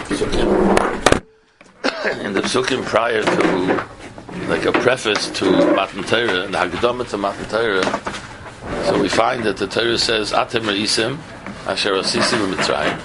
in the psukim prior to, like a preface to Matan Torah, and the Hagdama to Matan Torah, so we find that the Torah says, Atem Re'isim, Asher Asisim Mitzrayim,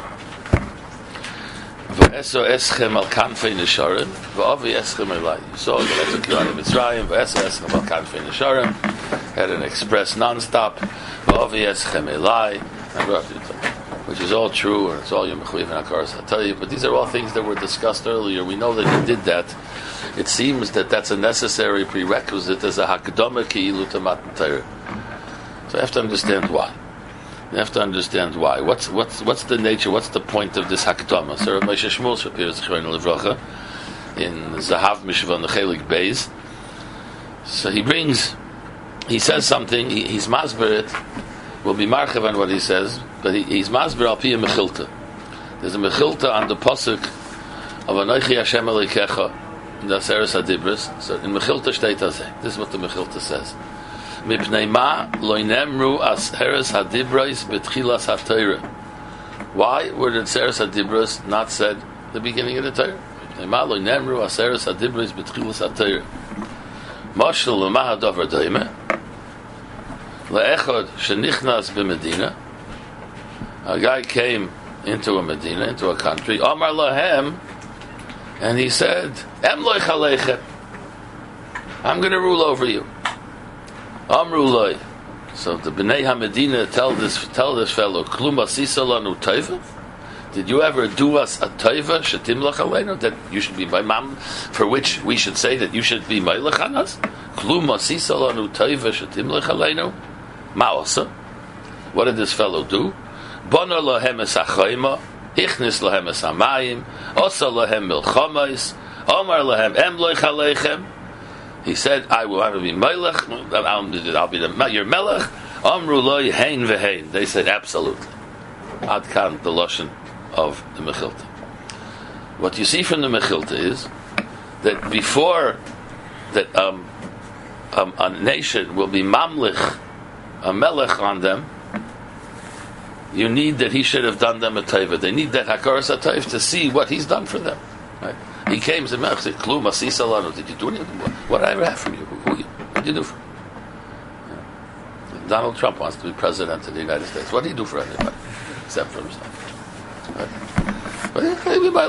V'eso Eschem Al Kanfei Nesharim, V'avi Eschem Elai. You saw that I took you out of Mitzrayim, V'eso Eschem Al Kanfei Nesharim, had an express non-stop, V'avi Eschem Elai, which is all true, and it's all Yom Mechuyev and Hakaras. I'll tell you, but these are all things that were discussed earlier. We know that he did that. It seems that that's a necessary prerequisite as a Hakdama Ki'ilu to Matan Torah. So you have to understand why. You have to understand why. What's the nature? What's the point of this Hakdama? So Rav Moshe Shmuel Shapir Zichron Levracha in Zahav Mishvan Chelik Beis. So he says something. He's masber it. We'll be marchev on what he says, but he's masber al pi a mechilta. There's a mechilta on the pasuk of Anochi Hashem Elokecha in the Aseres Hadibros. So in mechilta shteit hazeh. This is what the mechilta says. Mipnei ma lo nemru Aseres Hadibros betchilas haTorah. Why were the Aseres Hadibros not said at the beginning of the Torah? Mipnei ma lo nemru Aseres Hadibros betchilas haTorah. Mashal l'maha davar doimeh. Le'echad shenichnas b'Medina. A guy came into a Medina, into a country. Amar lahem, and he said, "Emloich aleichem. I'm going to rule over you." Amru loy. So the Bnei HaMedina tell this fellow, "Klum asisa lanu tova." Did you ever do us a tova shetimlach aleinu, that you should be my mom, for which we should say that you should be meilech on us? Klum asisa lanu tova shetimlach aleinu. Ma'osa. What did this fellow do? Bona lahem es achayma, ichnis lahem es hamayim, osa lahem milchamais, omar lahem emloich aleichem. He said, I will have to be melech, I'll be your melech. Amru loy hein vehein. They said, absolutely. Ad kan, the lashon of the Mechilta. What you see from the Mechilta is that before that a nation will be mamlich, a melech on them, you need that he should have done them a teva. They need that hakaras hatov to see what he's done for them. Right? He came to melech, said, "Klum asisa lanu." Did you do anything? What did I ever have from you? What did you do for me? Yeah. Donald Trump wants to be president of the United States. What did he do for anybody except for himself? Right? But maybe by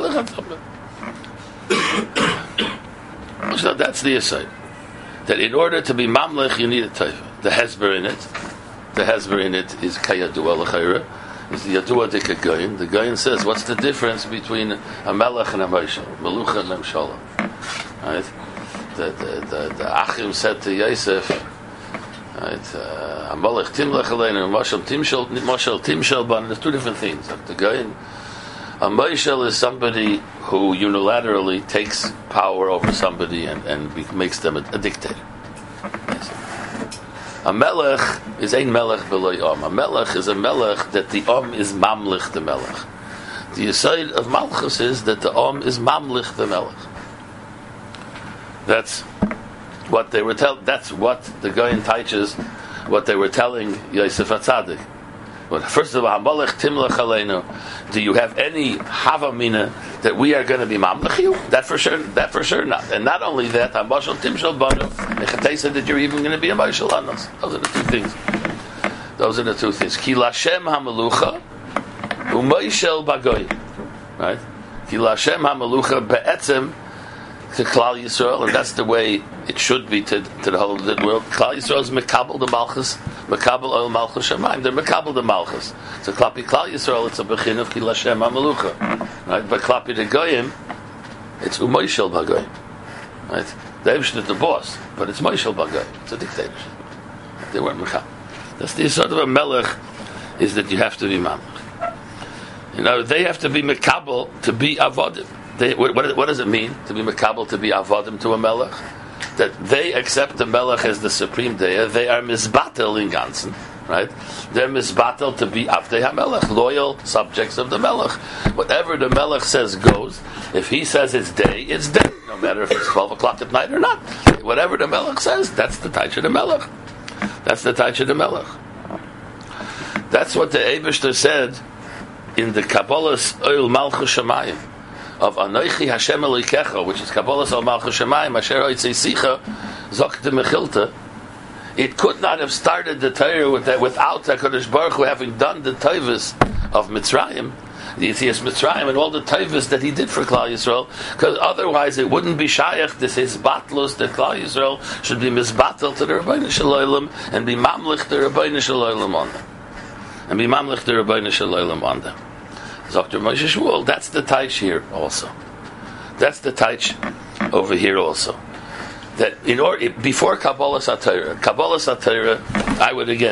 so that's the aside. That in order to be mamlech, you need a teva. The hezber in it is kayadua l'chayra. Is the yadua dika goyin. The goyin says, what's the difference between a melech and a moshel, melucha and memshala? Right? The Achim said to Yosef, right? A melech timlech aleinu, moshel timshel ban. There's two different things. The goyin, a moshel is somebody who unilaterally takes power over somebody and makes them a dictator. A melech is ein melech v'lo yom. A melech is a melech that the is mamlich the melech. The aside of malchus is that the is mamlich the melech. That's what they were that's what the Goyen teaches, what they were telling Yosef HaTzadik. Well, first of all, Hamalech Timlech Aleinu. Do you have any havamina that we are going to be mamlech you? That for sure not. And not only that, Hamashal Timshal Banu, Mechatei that you're even going to be a Mashal on us. Those are the two things. Ki Lashem Hamalucha U'Moishel Bagoy. Right? Ki Lashem Hamalucha Be'etzem to Klal Yisrael, and that's the way it should be to the whole world. Klal Yisrael is Mekabel the Malchus, Mekabel Oil Malchus Shemaim. They're Mekabel the Malchus. So Klapi Klal Yisrael, it's a bechin of Ki Lashem HaMelucha. Right? But Klapi the Goyim, it's U'Moishel Bagoyim. Right? The Eivshter is the boss, but it's Moishel Bagoyim. It's a dictatorship. They weren't Mekabel. That's the sort of a melech, is that you have to be mamlech. They have to be Mekabel to be Avodim. What does it mean to be mekabel, to be avodim to a melech? That they accept the melech as the supreme deity. They are misbatel in ganzen, right? They're misbatel to be avdei hamelech, loyal subjects of the melech. Whatever the melech says goes. If he says it's day, it's day, no matter if it's 12 o'clock at night or not. Whatever the melech says, that's the taich of the melech. That's the taich of the melech. That's what the Eibishter said in the Kabbalah's Oil Malchus Shemayim. of Anoichi Hashem Elokecha, which is Kabbalas al Malchus Shemayim, Asher Hoitzei Sicha, Zokte Mechilta, it could not have started the Torah without HaKadosh Baruch Hu having done the Tovos of Mitzrayim, the Yetzias Mitzrayim, and all the Tovos that he did for Klal Yisrael, because otherwise it wouldn't be Shayach, this is Batlus, that Klal Yisrael should be Mizbatel to the Rabbeinu Shalom and be Mamlich the Rabbeinu Shalom on them. And be Mamlich the Rabbeinu Shalom on them. Dr. Moshe Shmuel, that's the Taich here also. That's the Taich over here also. That in order, before Kabbalah Satira, I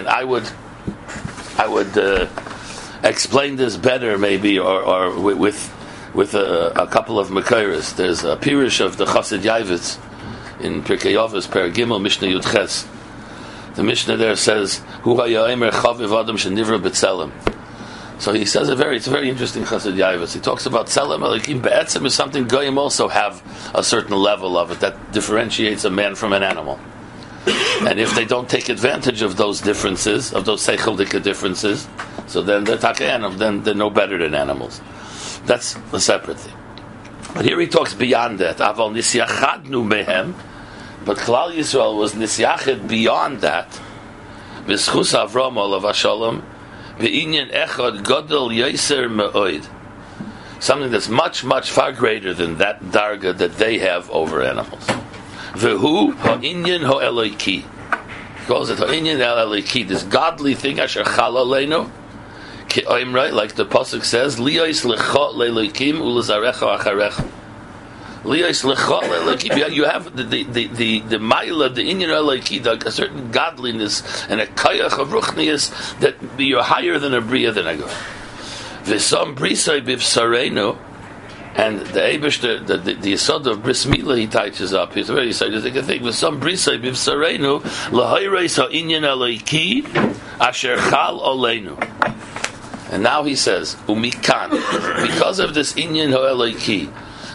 would explain this better maybe, or with a couple of Mekayras. There's a Pirush of the Chassid Yavitz in Pirkei Avos, Per Gimel, Mishnah Yud Ches. The Mishnah there says, Hu ha'ya'imer chaviv adam shenivra b'tzelem. So he says it's a very interesting Chassid Yavitz. He talks about Tzelem Elokim Be'etzem is something Goyim also have a certain level of it that differentiates a man from an animal. And if they don't take advantage of those differences, of those Seicheldik differences, so then they're Takayanim, then they're no better than animals. That's a separate thing. But here he talks beyond that. Aval Nisyachadnu Mehem, but Klal Yisrael was Nisyached beyond that. B'schus Avram Olav HaShalom, Be'inyan echad gadol yaser me'oid. Something that's much, much far greater than that darga that they have over animals. Vehu ha'inyan ha'eloiki. He calls it ha'inyan ha'eloiki, this godly thing, asher chal aleinu, ki oimrei, like the pasuk says, liyos lechot le'elokim ulezarecha acharecha. Liyos lechot le'elokim. You have the ma'ila, the inyan ha'eloiki, a certain godliness and a kayach of ruchnius that you're higher than a bria than a god. V'sam brisai b'vsarenu. And the Eibush, the Yesod of Bris Milah, he touches up. He's very scientific thing. With some Brisay Bivsarenu, Lahayreis ha'inyan aleiki, asher chal oleinu. And now he says, Umikan, because of this inyan ha'aleiki,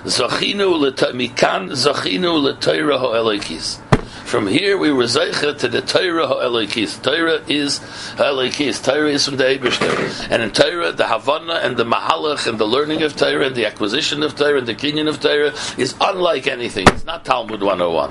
Mikan zachinu l'Torah ha'aleikis. From here we were zeicha to the Torah ha'eloikis. Torah is ha'eloikis. Torah is from the Eibishter. And in Torah, the Havana and the Mahalach and the learning of Torah and the acquisition of Torah and the kinyan of Torah is unlike anything. It's not Talmud 101.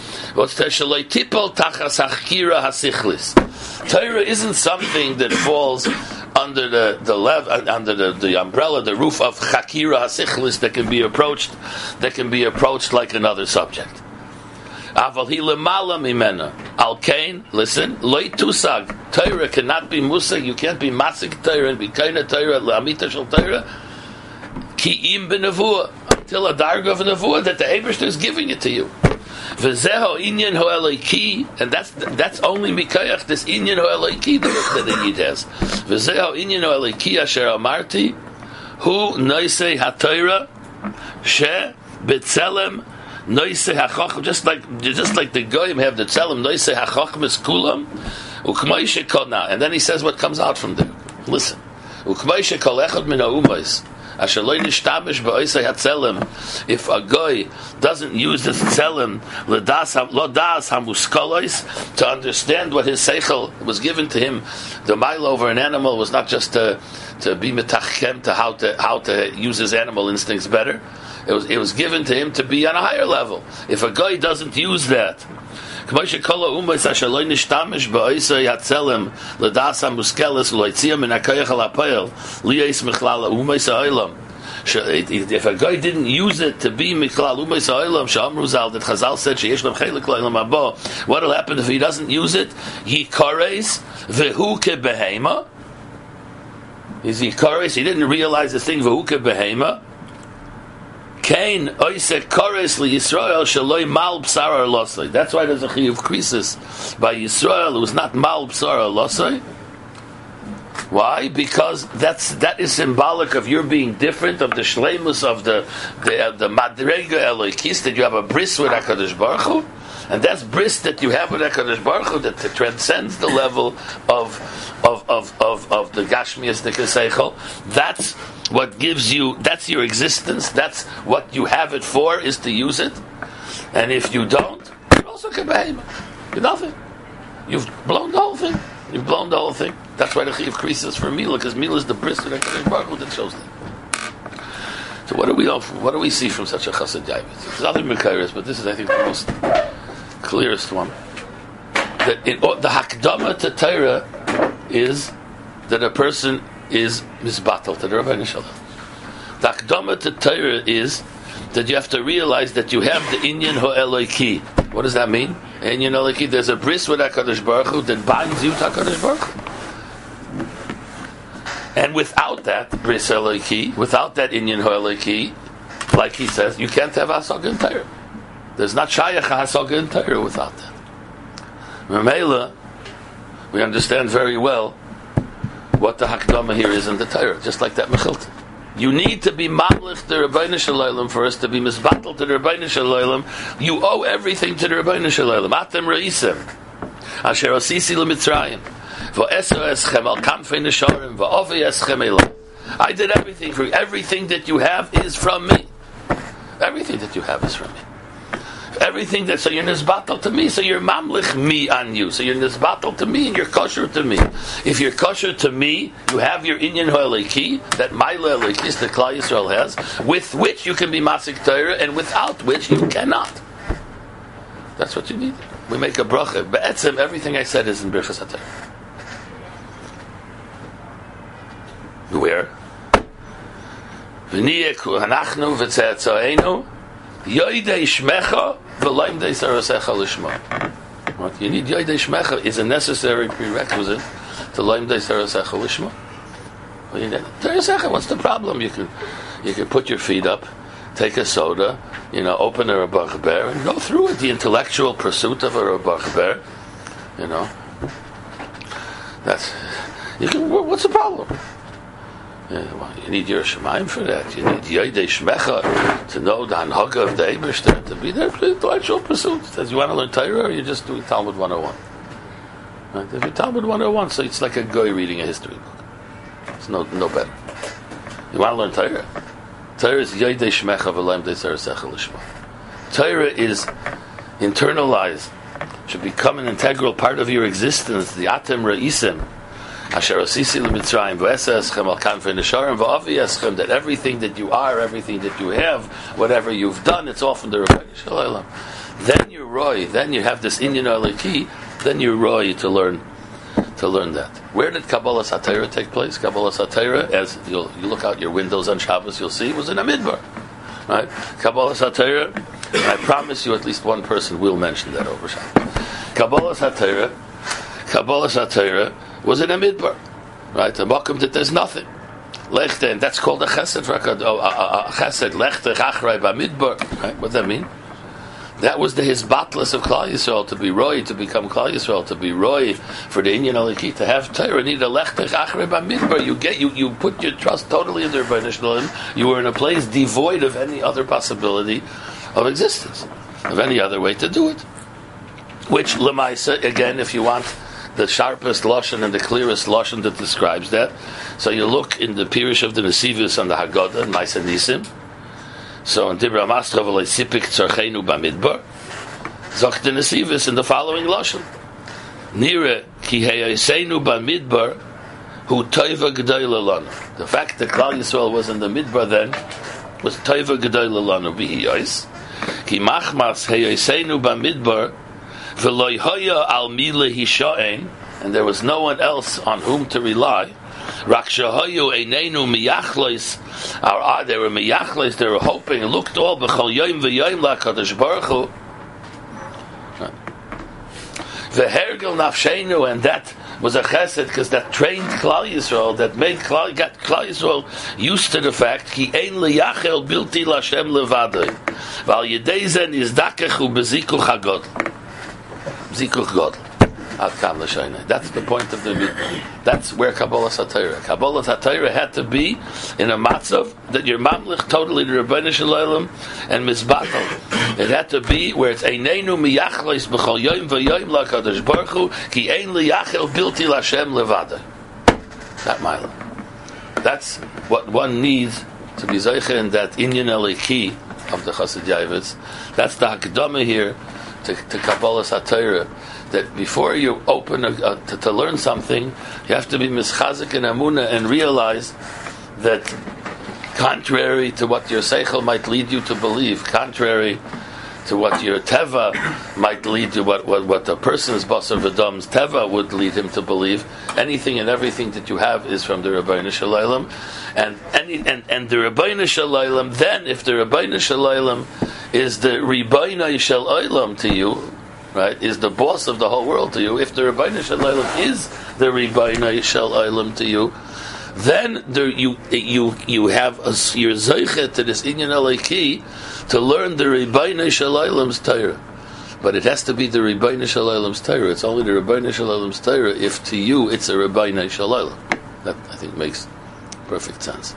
Torah isn't something that falls under the umbrella, the roof of Chakira HaSichlis that can be approached like another subject. Aval hi lemala mimena. Al kain, listen, loy tusag. Torah cannot be musag. You can't be masig Torah and be kaina Torah la'amita shel Torah. Ki im b'nevuah, until a darga of nevuah that the Eibishter is giving it to you. V'zeho inyan ho'eloiki, and that's only mikayach this inyan ho'eloiki that the Yid has. V'zeho inyan ho'eloiki asher amarti hu noisei haTorah she b'tzelem. Noisei hachacham, just like the goyim have the tzelem, noisei hachacham is kulam, ukmaishe kona, and then he says what comes out from there. Listen, ukmaishe kol echad min ha'umayis, asher lo nishtamish ba'oisei hatzelem. If a goy doesn't use this tzelem, lo das hamuskalois, to understand what his seichel was given to him, the mile over an animal was not just to be metachkem to how to use his animal instincts better. It was given to him to be on a higher level. If a guy doesn't use that, if a guy didn't use it to be miklal umayis ha'olam, she'amru zal, that Chazal said sheyesh lam chelik la'olam haba, what will happen if he doesn't use it? He kares v'hu kebehema. He didn't realize this thing v'hu kebehema. Kain oisek kores li Yisrael shaloi mal b'sar losai. That's why there's a chiyuv krisis by Yisrael who's not mal b'sar losai. Why? Because that is symbolic of your being different, of the shleimus of the madrega eloikis, that you have a bris with HaKadosh Baruch Hu, and that's bris that you have with HaKadosh Baruch Hu that transcends the level of the gashmias nekeseichel. That's what gives you, that's your existence, that's what you have it for, is to use it. And if you don't, you're also kebehem. You're nothing. You've blown the whole thing. That's why the chiyuv krisis for Mila, because Mila is the bris of HaKadosh Baruch Hu that shows that. So what do we see from such a Chassid Yavitz? There's other Mekayres, but this is, I think, the most clearest one. That the Hakdama to Torah is that a person is misbatal to the Rabbeinu Shalom. The Hakdama to Torah is that you have to realize that you have the Inyan Ha'eloki. What does that mean? Inyan Ha'eloki, there's a bris with HaKadosh Baruch Hu that binds you to HaKadosh Baruch Hu. And without that bris Ha'eloki, without that Inyan Ha'eloki, like he says, you can't have Hasaga in Torah. There's not Shayach Hasaga in Torah without that. Mamela, we understand very well what the Hakdama here is in the Torah, just like that Mechilta. You need to be mamlich the Rabbeinu Shalom for us to be misbatal to the Rabbeinu Shalom. You owe everything to the Rabbeinu Shalom. Atem reisem, asher osisi leMitzrayim, v'eser eschem al kamfei nesharim, v'ovi eschem elam. I did everything for you. Everything that you have is from me. Everything that you have is from me. Everything that, so you're nisbatal to me, so you're mamlich me on you. So you're nisbatal to me and you're kosher to me. If you're kosher to me, you have your inyan ha'eliki, that ma'ila elikis that Klal Yisrael has, with which you can be masik Torah, and without which you cannot. That's what you need. We make a bracha. Be'etzem, everything I said is in Birchas HaTorah. Where? V'niyek hanachnu v'tze'etzo'enu Yoidei Shmecha v'loimdei Sarasecha Lishma. What you need, Yoidei Shmecha, is a necessary prerequisite to Loimdei Sarasecha Lishma. Sarasecha, what's the problem? You can put your feet up, take a soda, open a Rabach Ber, and go through it. The intellectual pursuit of a Rabach Ber, what's the problem? You need your Shemaim for that. You need Yodei Shmecha to know the Hanhaga of the Eibishter, to be there for the intellectual pursuit. Says you want to learn Torah, or you just do Talmud 101. Right? If you Talmud 101, so it's like a guy reading a history book. It's no better. You want to learn Torah? Torah is Yodei Shmecha v'Loimdei Sarasecha Lishma. Torah is internalized, should become an integral part of your existence. The Atem Re'isim. Asher osisi leMitzrayim v'eser eschem al kamfei nesharim v'avi eschem, that everything that you are, everything that you have, whatever you've done, it's all from the Rabbeinu Shalom. Then you're roy. Then you have this inyan aleki. Then you're roy to learn that. Where did Kabbalah Satira take place? Kabbalah Satira, as you look out your windows on Shabbos, you'll see, it was in a midbar. Right? Kabbalah Satira. I promise you, at least one person will mention that over Shabbos. Kabbalah Satira was in a midbar, right? A makom that there's nothing. Lechte, and that's called a chesed. Chesed lechte chachrei b'midbar. Right? What does that mean? That was the hisbatlas of Klal Yisrael, to be roy, to become Klal Yisrael, to be roy for the inyan aliki, to have Torah. Need a lechte chachrei b'midbar. You put your trust totally in the Rebbeinu Shalom. You were in a place devoid of any other possibility of existence, of any other way to do it. Which lemaisa, again, if you want the sharpest lashon and the clearest lashon that describes that. So you look in the Pirush of the Nesivus and the Haggadah, Maisa Nisim. So in Dibra Mastra v'lei sipik tzarcheinu b'midbar, Zok the Nesivus in the following lashon: Nira ki heyaseinu b'midbar hu toiva g'dayla lanu. The fact that Klal Yisrael was in the midbar then was toiva g'dayla lanu b'hiyos. Ki machmas heyaseinu b'midbar. And there was no one else on whom to rely. They were miyachlos, they were hoping, looked all b'chol yom v'yom la'kadosh baruch hu. V'hergel nafshenu, and that was a chesed, because that trained Klal Yisrael, that got Klal Yisrael used to the fact ki ein liyachel bilti l'Hashem levadoi v'al yedei zen izdakechu b'zikuch hagodl. Zikuch Godl. That's the point of the midbar. That's where Kabbalah Satira. Kabbalah Satira had to be in a matzav that you're mamlich totally to Rebbeinu Shalom and misbatal. It had to be where it's eineinu miyachleis b'chol yom v'yom la'kadosh baruch hu ki ein liyachel bilti l'Hashem levada. That mila. That's what one needs to be zeicher in that inyan eliki of the Chassid Yavitz. That's the hakdama here to Kabbalah Satira, that before you open to learn something, you have to be mischazik and amuna and realize that contrary to what your seichel might lead you to believe, contrary to what your teva might lead to, what a person's basar v'dam's teva would lead him to believe. Anything and everything that you have is from the Rabbeinu Shalom, and the Rabbeinu Shalom. Then, if the Rabbeinu Shalom is the Rabbeinu Shalom to you, right, is the boss of the whole world to you, if the Rabbeinu Shalom is the Rabbeinu Shalom to you, then you have your zeicha to this inyan aleki to learn the Rabbeinu Shalom's Torah. But it has to be the Rabbeinu Shalom's Torah. It's only the Rabbeinu Shalom's Torah if to you it's a Rabbeinu Shalom. That, I think, makes perfect sense.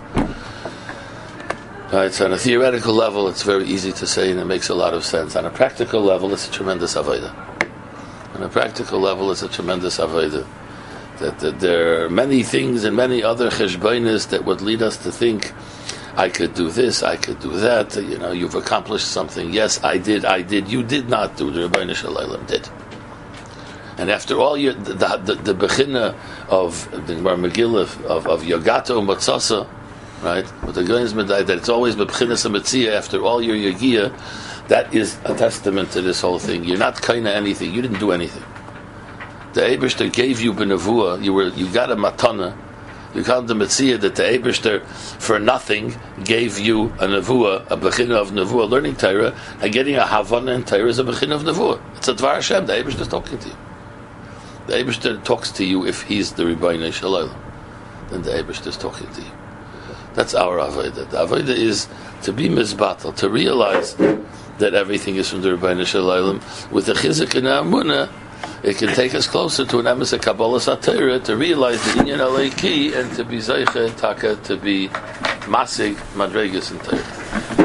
Right, so on a theoretical level, it's very easy to say, and it makes a lot of sense. On a practical level, it's a tremendous avodah. On a practical level, it's a tremendous avodah. That there are many things and many other cheshbonos that would lead us to think, I could do this, I could do that. You've accomplished something. Yes, I did. You did not do. The Rabbeinu Shalom did. And after all, the bechina of the Gemara Megillah of Yogato Matzasa, right? With the Goyim's Medai, that it's always bechinas a after all your Yagia, that is a testament to this whole thing. You're not kind of anything. You didn't do anything. The Eibishter gave you benavua. You got a matana. You got the Metzia that the Eibishter for nothing gave you a nevuah, a bechina of nevuah, learning Torah, and getting a havana in Torah is a bechina of nevuah. It's a dvar Hashem. The Eibishter is talking to you. The Eibishter talks to you if he's the Rebbeinu Shalom. Then the Eibishter is talking to you. That's our avodah. The avodah is to be mizbatal, to realize that everything is from the Rebbeinu Shalom. With the chizuk and amunah, it can take us closer to an emes Kabbalah Satira to realize the inyan aleiki and to be zeicha taka to be masig madregas and Torah.